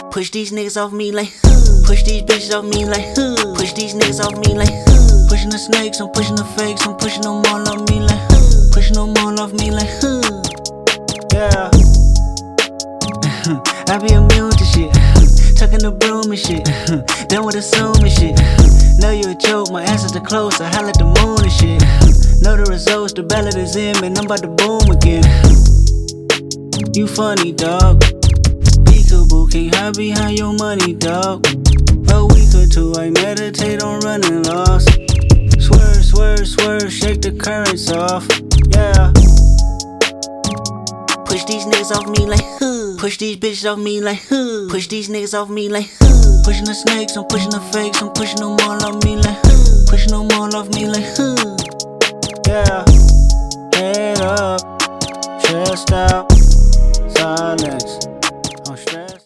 Push these niggas off me like push these bitches off me like push these niggas off me like pushing the snakes, I'm pushing the fakes, I'm pushing them all off me like pushing them all off me like yeah. I be immune to shit, tucking the broom and shit, done with assuming shit. Know you a joke, my answers are close, I holla at the moon and shit. Know the results, the ballot is in, man, I'm about to boom again. You funny, dog. Peekaboo, can't hide behind your money, dog. A week or two, I meditate on running lost. Swerve, swerve, swerve, shake the currents off, yeah. Push these niggas off me like push these bitches off me like push these niggas off me like pushing the snakes, I'm pushing the fakes, I'm pushing them all off me like pushing them all off me like yeah. Head up, chest out.